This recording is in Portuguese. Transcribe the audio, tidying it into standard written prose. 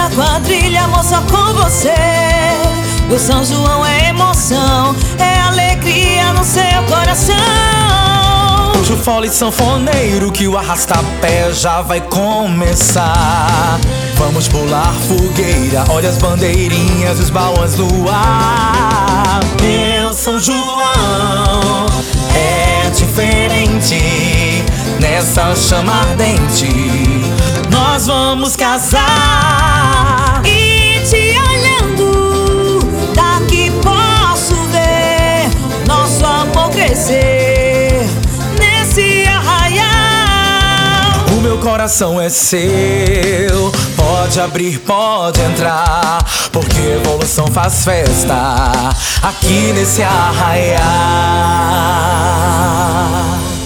da quadrilha, amor, só com você. Meu São João é emoção, é alegria no seu coração. Puxa o fole sanfoneiro que o arrasta-pé já vai começar. Vamos pular fogueira, olha as bandeirinhas e os balões no ar. Meu São João é diferente, nessa chama ardente nós vamos casar. E te olhando, daqui posso ver nosso amor crescer nesse arraial. O meu coração é seu, pode abrir, pode entrar, porque evolução faz festa aqui nesse arraial.